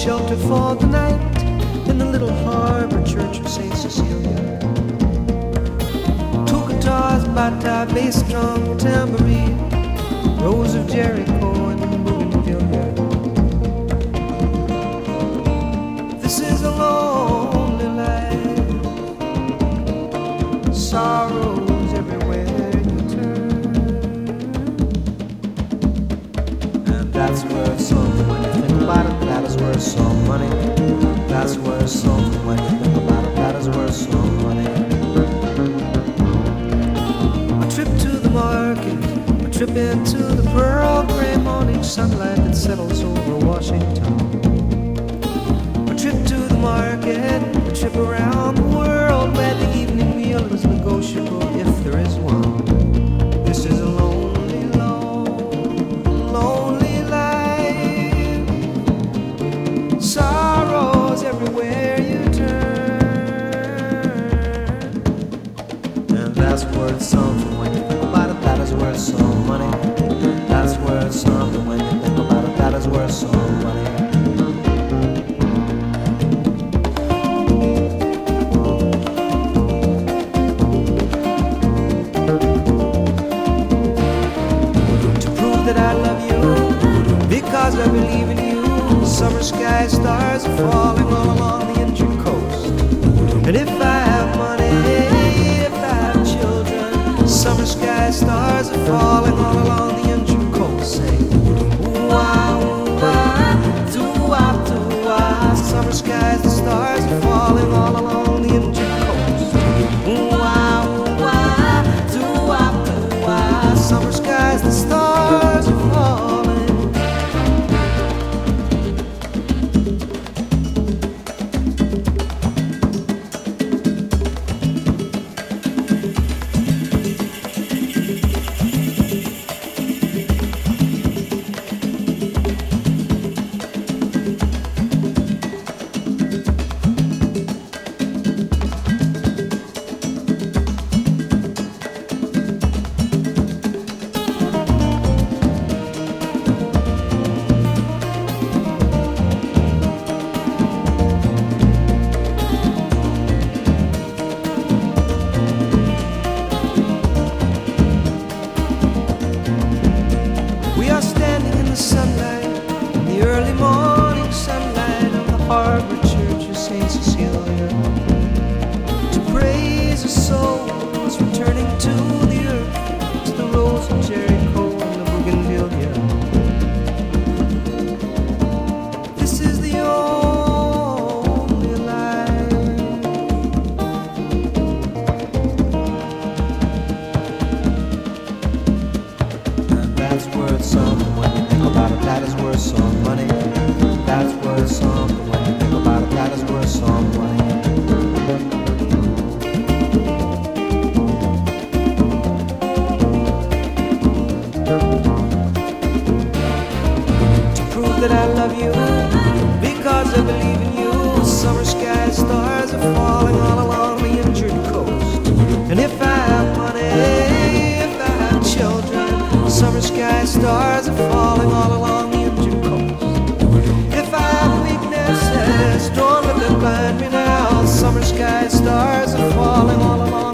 shelter for the night in the little harbor church of St. Cecilia. Two guitars, bata, bass, strong tambourine, Rose of Jericho and bougainvillea. This is a lonely life, sorrows everywhere you turn, and that's where some, when you think about it, that is where some money. That's where some, when you think about it, that is where some money. A trip to the market, a trip into the pearl gray morning sunlight that settles over Washington. A trip to the market, a trip around the world where the evening meal is negotiable if there is one. This is a lonely, lonely life. Sorrows everywhere you turn, and that's where it's something when you think about it. That is where it's some money. That's where it's something when you think about it. That is where it's some money. That I love you, because I believe in you. Summer sky stars are falling all along the injured coast. And if I have money, if I have children, summer sky stars are falling all along the injured coast. Say, ooh-ah, ooh-ah, doo-wah, doo-wah. Summer skies, the stars are falling all along the injured coast. Ooh-ah, ooh-ah, doo-wah, doo-wah. Summer skies, the stars are falling. We are standing in the sunlight, in the early morning sunlight of the harbor church of St. Cecilia, to praise the souls returning to the earth, to the Rose of Jericho and the bougainvillea. This is the only life. And that's where it's something when you think about it. That is where some money. That's where it's something when you think about it. That is where some money. To prove that I love you, because I believe in you. Summer sky stars are falling all along the injured coast. And if I have money, if I have children, summer sky stars are falling all along the injured coast. If I have weaknesses, don't let them blind me now. Summer sky stars are falling all along